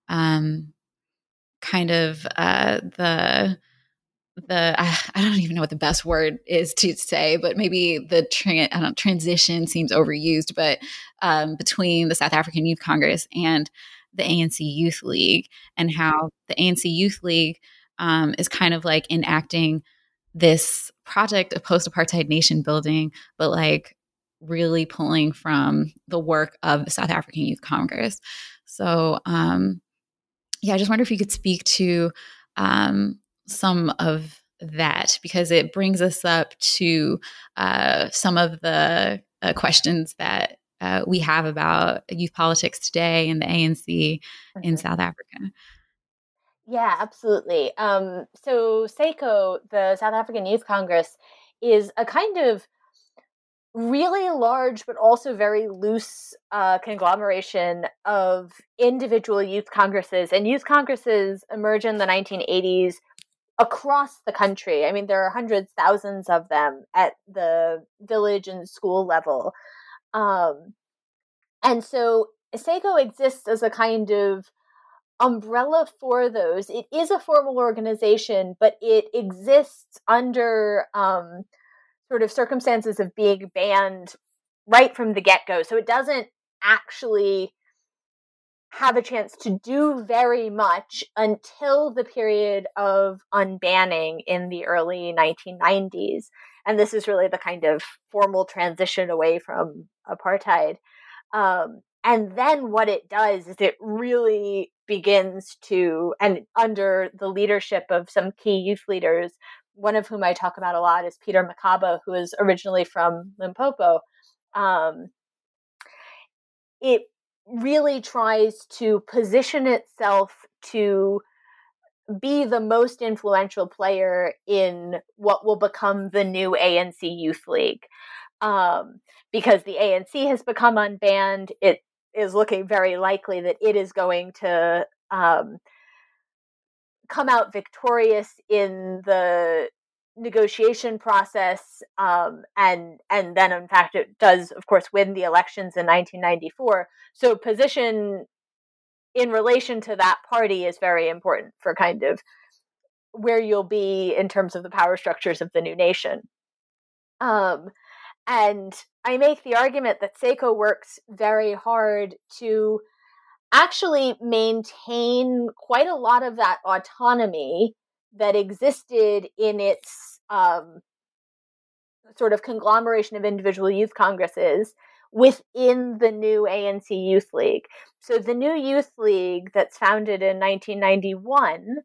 kind of the I don't even know what the best word is to say, but maybe the transition seems overused, but between the South African Youth Congress and the ANC Youth League, and how the ANC Youth League is kind of like enacting this project of post-apartheid nation building, but like really pulling from the work of the South African Youth Congress. So I just wonder if you could speak to some of that, because it brings us up to some of the questions that we have about youth politics today and the ANC in South Africa. Yeah, absolutely. So SACO, the South African Youth Congress, is a kind of really large but also very loose conglomeration of individual youth congresses. And youth congresses emerge in the 1980s across the country. I mean, there are hundreds, thousands of them at the village and school level. And so SACO exists as a kind of umbrella for those. It is a formal organization, but it exists under sort of circumstances of being banned right from the get-go. So it doesn't actually have a chance to do very much until the period of unbanning in the early 1990s. And this is really the kind of formal transition away from apartheid. And then what it does is it really begins to, and under the leadership of some key youth leaders, one of whom I talk about a lot is Peter Makaba, who is originally from Limpopo. It really tries to position itself to be the most influential player in what will become the new ANC Youth League. Because the ANC has become unbanned, it is looking very likely that it is going to come out victorious in the negotiation process, and then in fact it does, of course, win the elections in 1994. So position in relation to that party is very important for kind of where you'll be in terms of the power structures of the new nation. And I make the argument that SACO works very hard to actually maintain quite a lot of that autonomy that existed in its sort of conglomeration of individual youth congresses within the new ANC Youth League. So the new Youth League that's founded in 1991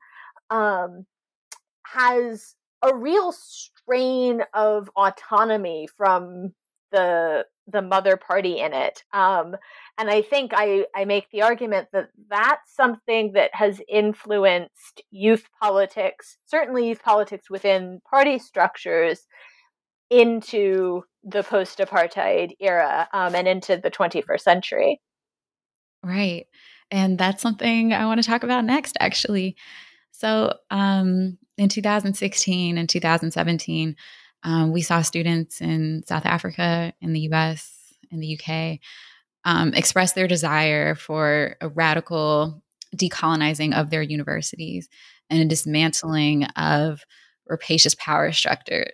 has a real strain of autonomy from the the mother party in it. And I think I make the argument that that's something that has influenced youth politics, certainly youth politics within party structures, into the post-apartheid era and into the 21st century. Right. And that's something I want to talk about next, actually. So in 2016 and 2017, we saw students in South Africa, in the US, in the UK, express their desire for a radical decolonizing of their universities and a dismantling of rapacious power structures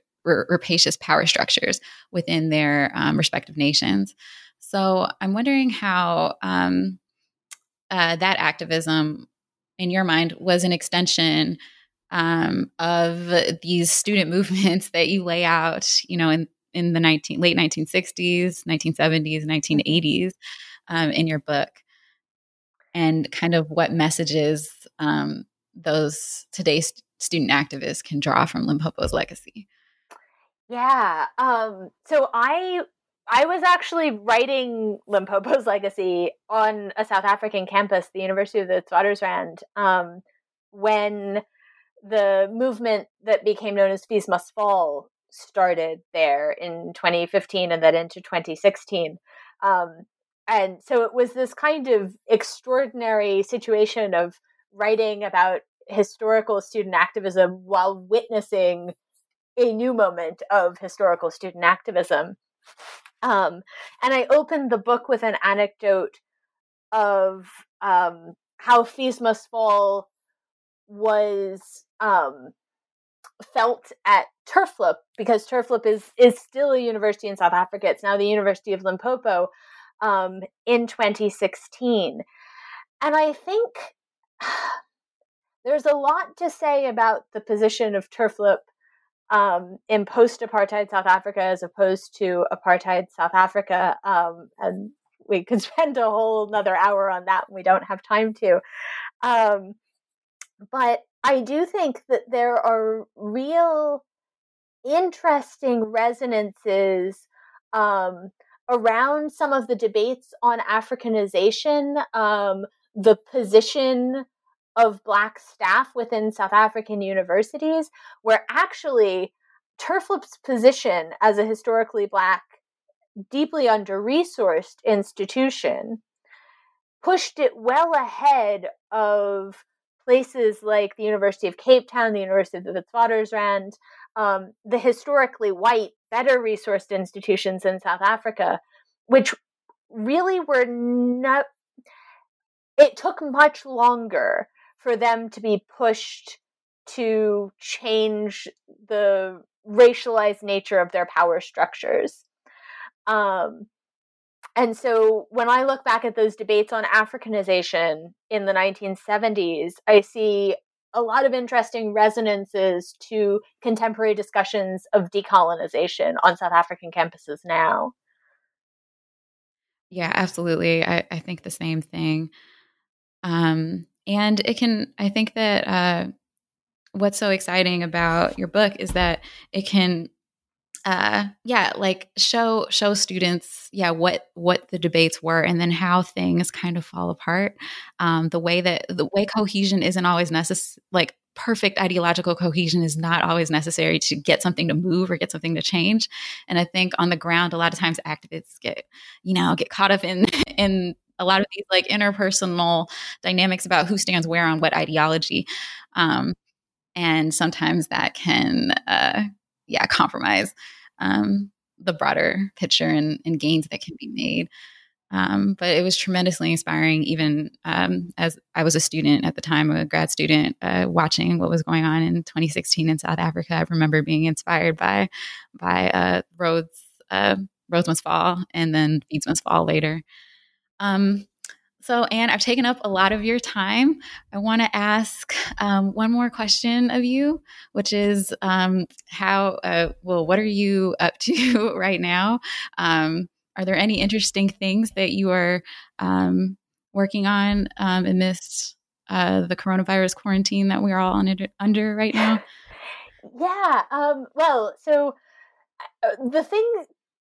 within their respective nations. So I'm wondering how that activism, in your mind, was an extension of these student movements that you lay out, in the late 1960s, 1970s, 1980s in your book, and kind of what messages those today's student activists can draw from Limpopo's legacy. Yeah. So I was actually writing Limpopo's legacy on a South African campus, the University of the Witwatersrand, when the movement that became known as Fees Must Fall started there in 2015 and then into 2016. And so it was this kind of extraordinary situation of writing about historical student activism while witnessing a new moment of historical student activism. And I opened the book with an anecdote of how Fees Must Fall was felt at Turfloop, because Turfloop is still a university in South Africa. It's now the University of Limpopo in 2016. And I think there's a lot to say about the position of Turfloop in post-apartheid South Africa as opposed to apartheid South Africa. And we could spend a whole another hour on that, and we don't have time to. But I do think that there are real interesting resonances around some of the debates on Africanization, the position of Black staff within South African universities, where actually Turfloop's position as a historically Black, deeply under-resourced institution pushed it well ahead of places like the University of Cape Town, the University of the Witwatersrand, the historically white, better resourced institutions in South Africa, which really were not, it took much longer for them to be pushed to change the racialized nature of their power structures. And so when I look back at those debates on Africanization in the 1970s, I see a lot of interesting resonances to contemporary discussions of decolonization on South African campuses now. Yeah, absolutely. I think the same thing. And I think that what's so exciting about your book is that it can show students what the debates were, and then how things kind of fall apart. The way cohesion isn't always necessary, like perfect ideological cohesion is not always necessary to get something to move or get something to change. And I think on the ground, a lot of times activists get caught up in a lot of these like interpersonal dynamics about who stands where on what ideology. And sometimes that can compromise the broader picture and gains that can be made. But it was tremendously inspiring, even as I was a student at the time, a grad student, watching what was going on in 2016 in South Africa. I remember being inspired by Rhodes Must Fall, and then Fees Must Fall later. So, Anne, I've taken up a lot of your time. I want to ask one more question of you, which is what are you up to right now? Are there any interesting things that you are working on amidst the coronavirus quarantine that we're all under right now? Yeah. Well, so the thing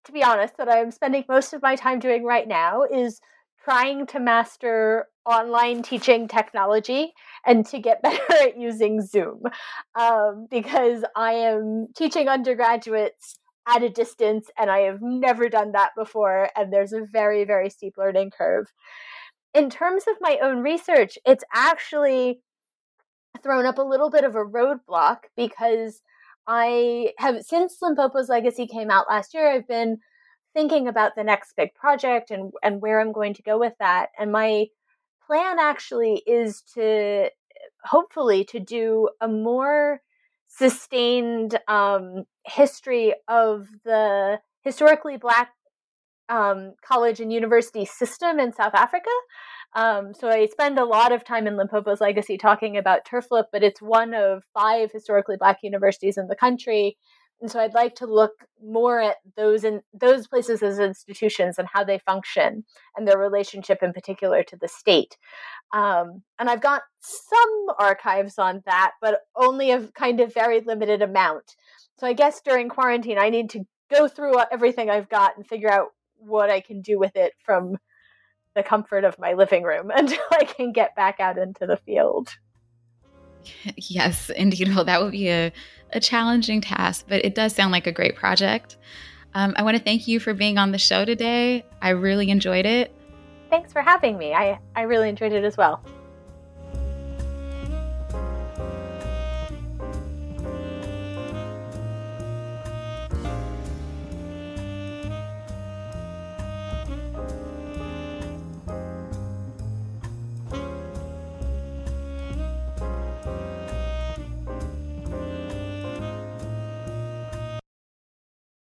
to be honest, what I'm spending most of my time doing right now is trying to master online teaching technology and to get better at using Zoom, because I am teaching undergraduates at a distance and I have never done that before, and there's a very, very steep learning curve. In terms of my own research, it's actually thrown up a little bit of a roadblock because I have, since Limpopo's Legacy came out last year, I've been thinking about the next big project and where I'm going to go with that. And my plan actually is to hopefully to do a more sustained history of the historically Black college and university system in South Africa. So I spend a lot of time in Limpopo's Legacy talking about Turfloop, but it's one of 5 historically Black universities in the country. And so I'd like to look more at those places as institutions and how they function and their relationship in particular to the state. And I've got some archives on that, but only a kind of very limited amount. So I guess during quarantine, I need to go through everything I've got and figure out what I can do with it from the comfort of my living room until I can get back out into the field. Yes, indeed. Well, that would be a challenging task, but it does sound like a great project. I want to thank you for being on the show today. I really enjoyed it. Thanks for having me. I really enjoyed it as well.